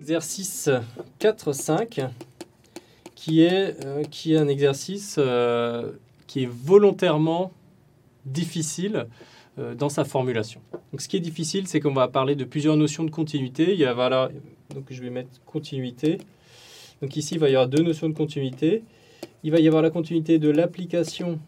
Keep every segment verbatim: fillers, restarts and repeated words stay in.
l'exercice quatre cinq, qui est, euh, qui est un exercice euh, qui est volontairement difficile euh, dans sa formulation. Donc, ce qui est difficile, c'est qu'on va parler de plusieurs notions de continuité. Il y a, voilà, donc je vais mettre continuité. Donc ici, il va y avoir deux notions de continuité. Il va y avoir la continuité de l'application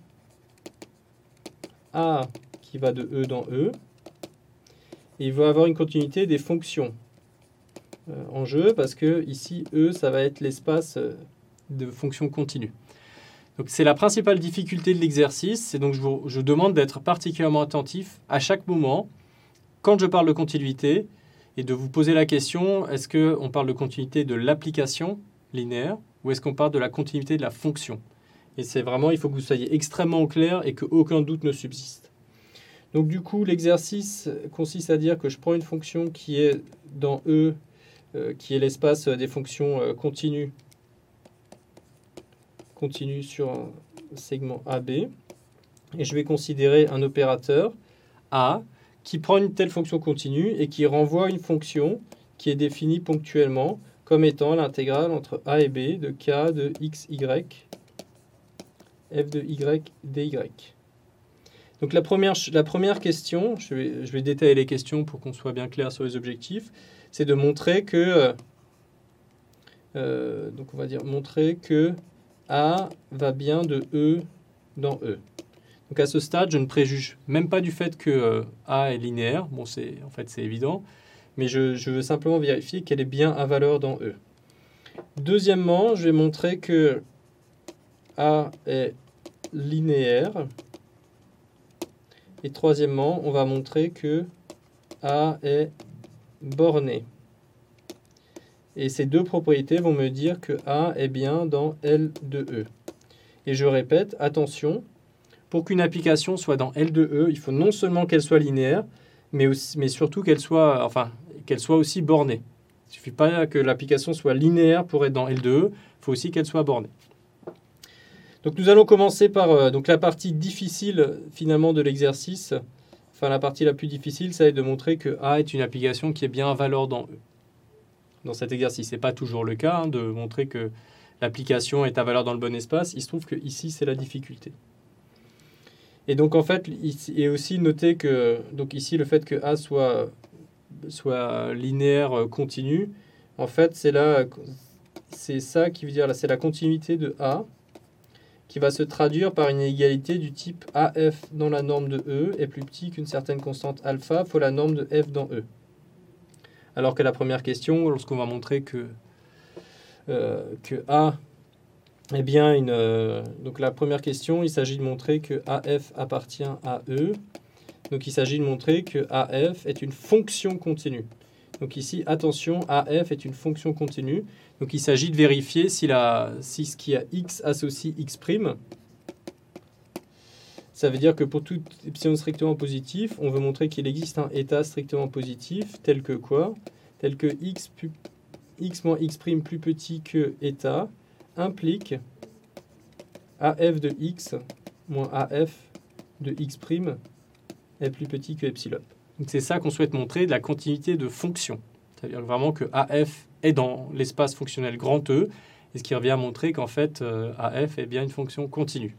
A qui va de E dans E. Et il va y avoir une continuité des fonctions euh, en jeu, parce que ici, E, ça va être l'espace de fonctions continues. Donc c'est la principale difficulté de l'exercice. C'est donc je vous je demande d'être particulièrement attentif à chaque moment quand je parle de continuité et de vous poser la question, est-ce qu'on parle de continuité de l'application linéaire ou est-ce qu'on parle de la continuité de la fonction? Et c'est vraiment, il faut que vous soyez extrêmement clair et qu'aucun doute ne subsiste. Donc du coup, l'exercice consiste à dire que je prends une fonction qui est dans E, euh, qui est l'espace des fonctions euh, continues, continues sur un segment A B, et je vais considérer un opérateur A qui prend une telle fonction continue et qui renvoie une fonction qui est définie ponctuellement comme étant l'intégrale entre A et B de K de x, y, f de y, dy. Donc la première, la première question, je vais, je vais détailler les questions pour qu'on soit bien clair sur les objectifs, c'est de montrer que, euh, donc on va dire montrer que A va bien de E dans E. Donc à ce stade, je ne préjuge même pas du fait que euh, A est linéaire. Bon, c'est, en fait, c'est évident. Mais je, je veux simplement vérifier qu'elle est bien à valeur dans E. Deuxièmement, je vais montrer que A est linéaire. Et troisièmement, on va montrer que A est borné. Et ces deux propriétés vont me dire que A est bien dans L de E. Et je répète, attention, pour qu'une application soit dans L de E, il faut non seulement qu'elle soit linéaire, mais, aussi, mais surtout qu'elle soit, enfin, qu'elle soit aussi bornée. Il ne suffit pas que l'application soit linéaire pour être dans L de E, il faut aussi qu'elle soit bornée. Donc nous allons commencer par euh, donc la partie difficile finalement de l'exercice. Enfin, la partie la plus difficile, ça va être de montrer que A est une application qui est bien à valeur dans E. Dans cet exercice, ce n'est pas toujours le cas hein, de montrer que l'application est à valeur dans le bon espace. Il se trouve que ici, c'est la difficulté. Et donc en fait, il est aussi noté que donc ici le fait que A soit, soit linéaire continu, en fait c'est là, c'est ça qui veut dire là, c'est la continuité de A qui va se traduire par une inégalité du type A F dans la norme de E est plus petit qu'une certaine constante alpha fois la norme de F dans E. Alors que la première question, lorsqu'on va montrer que, euh, que A est bien une... Euh, donc la première question, il s'agit de montrer que A F appartient à E. Donc il s'agit de montrer que A F est une fonction continue. Donc ici, attention, A F est une fonction continue. Donc il s'agit de vérifier si, la, si ce qui a x associe x'. Ça veut dire que pour tout epsilon strictement positif, on veut montrer qu'il existe un état strictement positif, tel que quoi? Tel que x, plus, x moins x' plus petit que état implique A F de x moins A F de x' est plus petit que epsilon. Donc c'est ça qu'on souhaite montrer de la continuité de fonction. C'est-à-dire vraiment que A F est dans l'espace fonctionnel grand E, et ce qui revient à montrer qu'en fait euh, A F est bien une fonction continue.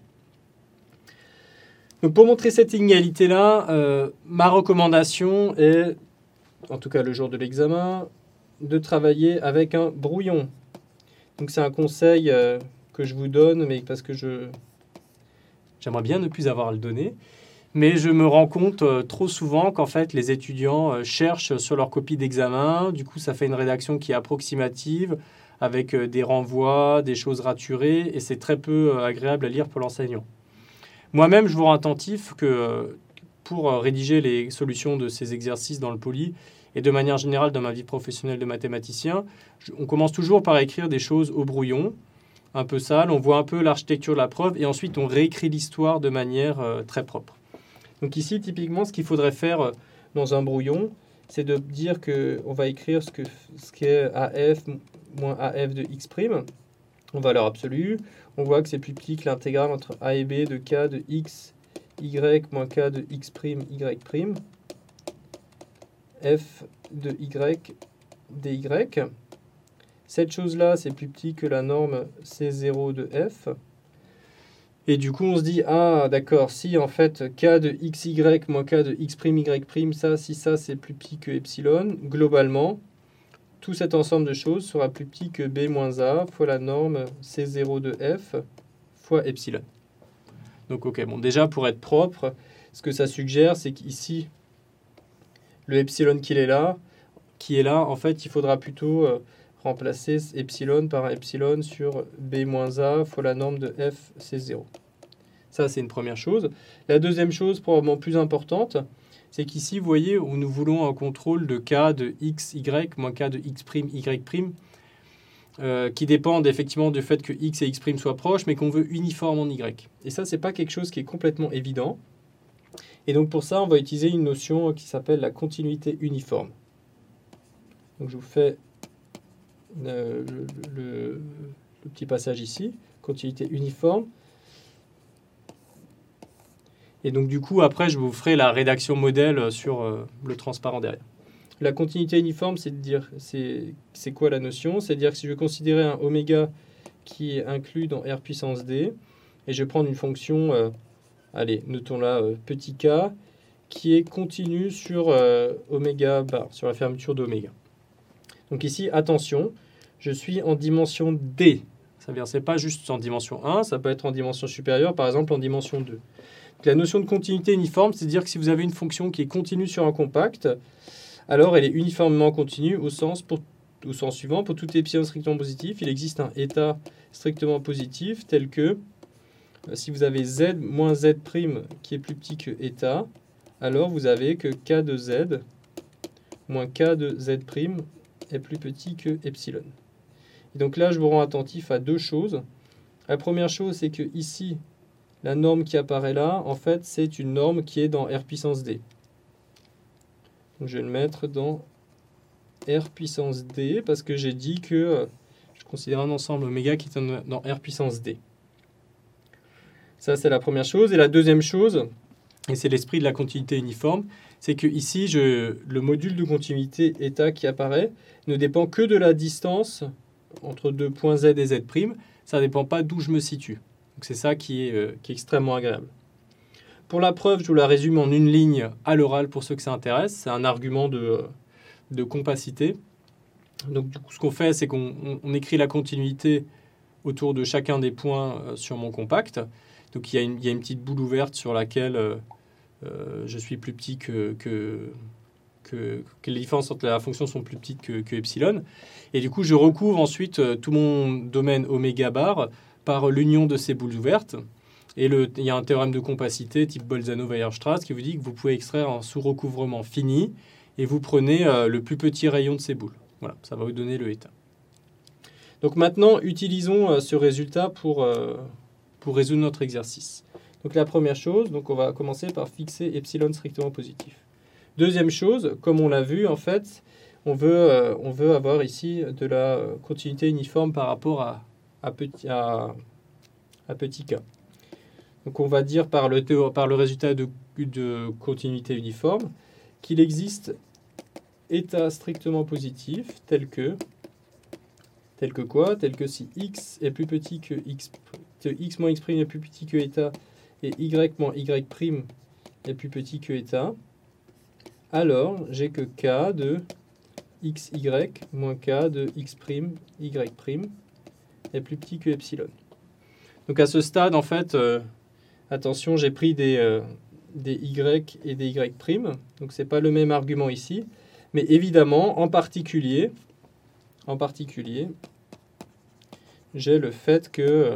Donc pour montrer cette inégalité-là, euh, ma recommandation est, en tout cas le jour de l'examen, de travailler avec un brouillon. Donc c'est un conseil euh, que je vous donne, mais parce que je j'aimerais bien ne plus avoir à le donner. Mais je me rends compte euh, trop souvent qu'en fait, les étudiants euh, cherchent sur leur copie d'examen. Du coup, ça fait une rédaction qui est approximative, avec euh, des renvois, des choses raturées, et c'est très peu euh, agréable à lire pour l'enseignant. Moi-même, je vous rends attentif que euh, pour euh, rédiger les solutions de ces exercices dans le poly, et de manière générale dans ma vie professionnelle de mathématicien, je, on commence toujours par écrire des choses au brouillon, un peu sale, on voit un peu l'architecture de la preuve, et ensuite on réécrit l'histoire de manière euh, très propre. Donc ici, typiquement, ce qu'il faudrait faire dans un brouillon, c'est de dire qu'on va écrire ce que ce qu'est A F moins A F de x', en valeur absolue. On voit que c'est plus petit que l'intégrale entre A et B de K de x, y moins K de x', y', f de y, dy. cette chose-là, c'est plus petit que la norme C zéro de F. Et du coup, on se dit, ah, d'accord, si en fait, K de xy moins K de x'y', ça, si ça, c'est plus petit que epsilon, globalement, tout cet ensemble de choses sera plus petit que B moins A fois la norme C zéro de F fois epsilon. Donc, ok, bon, déjà, pour être propre, ce que ça suggère, c'est qu'ici, le epsilon qui est là, qui est là, en fait, il faudra plutôt euh, remplacer epsilon par un epsilon sur B moins A fois la norme de F C zéro. Ça, c'est une première chose. La deuxième chose, probablement plus importante, c'est qu'ici, vous voyez, où nous voulons un contrôle de K de xy moins K de x'y', euh, qui dépendent effectivement du fait que x et x' soient proches, mais qu'on veut uniforme en y. Et ça, c'est pas quelque chose qui est complètement évident. Et donc, pour ça, on va utiliser une notion qui s'appelle la continuité uniforme. Donc, je vous fais euh, le, le, le petit passage ici, continuité uniforme. Et donc, du coup, après, je vous ferai la rédaction modèle sur euh, le transparent derrière. La continuité uniforme, c'est de dire, c'est quoi la notion? C'est-à-dire que si je veux considérer un oméga qui est inclus dans R puissance D, et je vais prendre une fonction, euh, allez, notons-la, euh, petit k, qui est continue sur euh, oméga bar, sur la fermeture d'oméga. Donc ici, attention, je suis en dimension D. Ça veut dire, c'est pas juste en dimension un, ça peut être en dimension supérieure, par exemple en dimension deux. Donc, la notion de continuité uniforme, c'est dire que si vous avez une fonction qui est continue sur un compact, alors elle est uniformément continue au sens, pour, au sens suivant. Pour tout epsilon strictement positif, il existe un état strictement positif tel que euh, si vous avez z moins z' qui est plus petit que état, alors vous avez que k de z moins k de z' est plus petit que epsilon. Et donc là, je vous rends attentif à deux choses. La première chose, c'est que ici, la norme qui apparaît là, en fait, c'est une norme qui est dans R puissance D. Donc je vais le mettre dans R puissance D parce que j'ai dit que euh, je considère un ensemble oméga qui est dans R puissance D. Ça, c'est la première chose. Et la deuxième chose, et c'est l'esprit de la continuité uniforme, c'est que ici, je, le module de continuité état qui apparaît ne dépend que de la distance entre deux points Z et Z'. Ça ne dépend pas d'où je me situe. Donc c'est ça qui est, euh, qui est extrêmement agréable. Pour la preuve, je vous la résume en une ligne à l'oral pour ceux que ça intéresse. C'est un argument de, de compacité. Donc du coup, ce qu'on fait, c'est qu'on on écrit la continuité autour de chacun des points euh, sur mon compact. Donc il y a une, il y a une petite boule ouverte sur laquelle euh, euh, je suis plus petit que, que, que, que les différences entre la fonction sont plus petites que, que epsilon. Et du coup, je recouvre ensuite euh, tout mon domaine oméga bar par l'union de ces boules ouvertes. Et le, il y a un théorème de compacité type Bolzano-Weierstrass qui vous dit que vous pouvez extraire un sous-recouvrement fini et vous prenez euh, le plus petit rayon de ces boules. Voilà, ça va vous donner le état. Donc maintenant, utilisons euh, ce résultat pour, euh, pour résoudre notre exercice. Donc la première chose, donc on va commencer par fixer epsilon strictement positif. Deuxième chose, comme on l'a vu, en fait, on veut, euh, on veut avoir ici de la continuité uniforme par rapport à, à, petit, à, à petit k. Donc on va dire par le, théo, par le résultat de, de continuité uniforme qu'il existe état strictement positif tel que, tel que quoi? Tel que si x est plus petit que x, que x moins x' est plus petit que état et y moins y' est plus petit que état, alors j'ai que k de xy moins k de x', y' est plus petit que epsilon. Donc à ce stade, en fait, euh, attention, j'ai pris des, euh, des y et des y', donc ce n'est pas le même argument ici, mais évidemment, en particulier, en particulier, j'ai le fait que euh,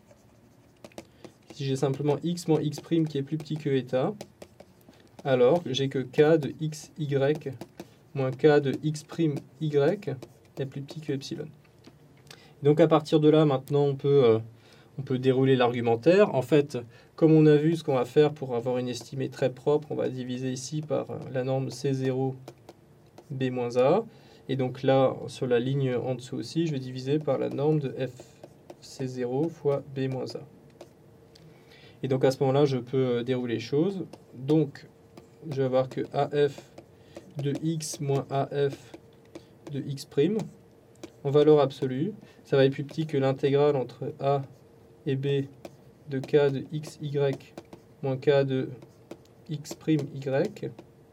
si j'ai simplement x moins x' qui est plus petit que état, alors j'ai que k de xy moins k de x'y est plus petit que epsilon. Donc à partir de là, maintenant, on peut... Euh, On peut dérouler l'argumentaire. En fait, comme on a vu, ce qu'on va faire pour avoir une estimée très propre, on va diviser ici par la norme C zéro B moins A. Et donc là, sur la ligne en dessous aussi, je vais diviser par la norme de F C zéro fois B moins A. Et donc à ce moment-là, je peux dérouler les choses. Donc, je vais avoir que A F de X moins A F de X'. en valeur absolue, ça va être plus petit que l'intégrale entre a et b de k de xy moins k de x' y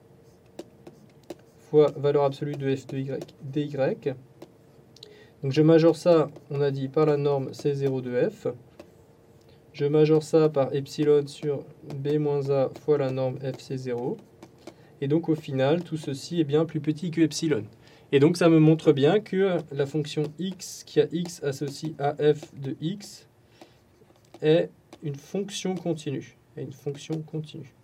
fois valeur absolue de f de y dy. Donc je majore ça, on a dit, par la norme C zéro de f. Je majore ça par epsilon sur b moins a fois la norme f c zéro. Et donc au final, tout ceci est bien plus petit que epsilon. Et donc ça me montre bien que la fonction x qui a x associé à f de x est une fonction continue. Est une fonction continue.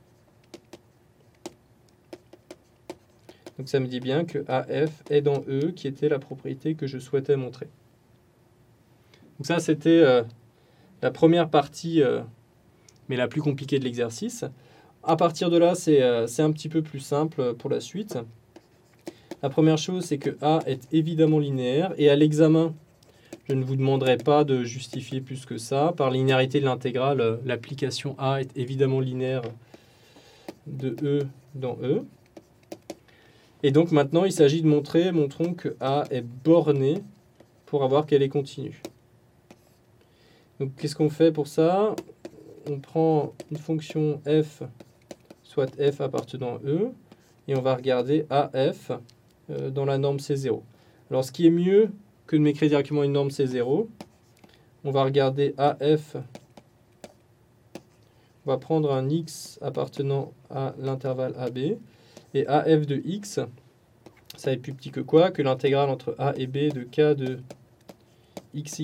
Donc ça me dit bien que A F est dans E, qui était la propriété que je souhaitais montrer. Donc ça, c'était euh, la première partie, euh, mais la plus compliquée de l'exercice. À partir de là, c'est euh, c'est un petit peu plus simple pour la suite. La première chose, c'est que A est évidemment linéaire, et à l'examen, je ne vous demanderai pas de justifier plus que ça. Par linéarité de l'intégrale, euh, l'application A est évidemment linéaire de E dans E. Et donc maintenant, il s'agit de montrer, montrons que A est borné pour avoir qu'elle est continue. Donc qu'est-ce qu'on fait pour ça? On prend une fonction f, soit f appartenant à E, et on va regarder A F euh, dans la norme C zéro. Alors ce qui est mieux que de m'écrire directement une norme C zéro, on va regarder A F, on va prendre un x appartenant à l'intervalle A B, et A F de x, ça va être plus petit que quoi? Que l'intégrale entre A et B de k de xy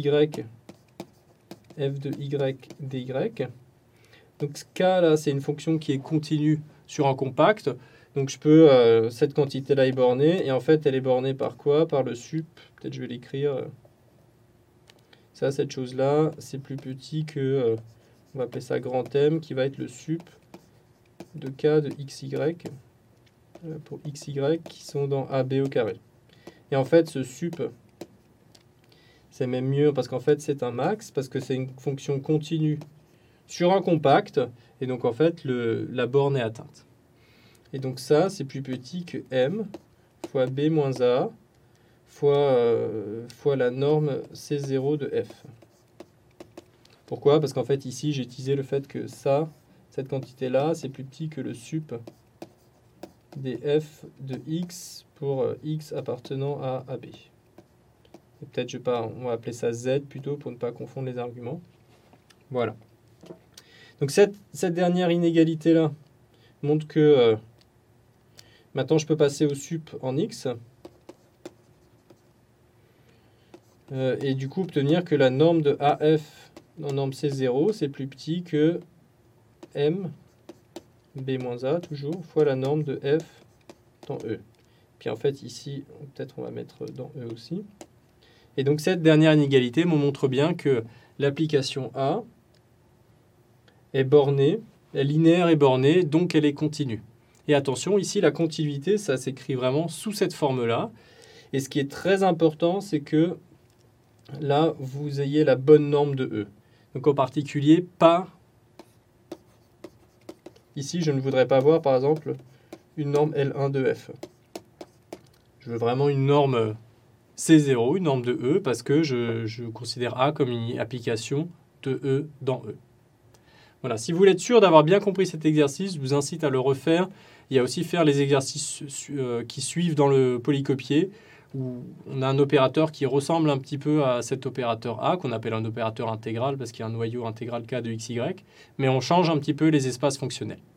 f de y dy. Donc k là, c'est une fonction qui est continue sur un compact. Donc je peux, euh, cette quantité-là est bornée, et en fait elle est bornée par quoi? Par le sup, peut-être je vais l'écrire. Ça, cette chose-là, c'est plus petit que, euh, on va appeler ça grand M, qui va être le sup de k de xy pour xy qui sont dans A B au carré. Et en fait, ce sup, c'est même mieux parce qu'en fait, c'est un max, parce que c'est une fonction continue sur un compact, et donc en fait, le, la borne est atteinte. Et donc ça, c'est plus petit que M fois B moins A fois, euh, fois la norme C zéro de F. Pourquoi? Parce qu'en fait, ici, j'ai utilisé le fait que ça, cette quantité-là, c'est plus petit que le sup des f de x pour x appartenant à A B. Peut-être je vais pas, on va appeler ça z plutôt pour ne pas confondre les arguments. Voilà. Donc cette, cette dernière inégalité-là montre que euh, maintenant je peux passer au sup en x euh, et du coup obtenir que la norme de A F dans norme C zéro c'est plus petit que M B moins A, toujours, fois la norme de F dans E. Puis en fait, ici, peut-être on va mettre dans E aussi. Et donc cette dernière inégalité me montre bien que l'application A est bornée, est linéaire et bornée, donc elle est continue. Et attention, ici, la continuité, ça s'écrit vraiment sous cette forme-là. Et ce qui est très important, c'est que là, vous ayez la bonne norme de E. Donc en particulier, pas... Ici, je ne voudrais pas voir, par exemple, une norme L un de F. Je veux vraiment une norme C zéro, une norme de E, parce que je, je considère A comme une application de E dans E. Voilà. Si vous voulez être sûr d'avoir bien compris cet exercice, je vous incite à le refaire. Il y a aussi faire les exercices qui suivent dans le polycopier, où on a un opérateur qui ressemble un petit peu à cet opérateur A, qu'on appelle un opérateur intégral, parce qu'il y a un noyau intégral K de xy, mais on change un petit peu les espaces fonctionnels.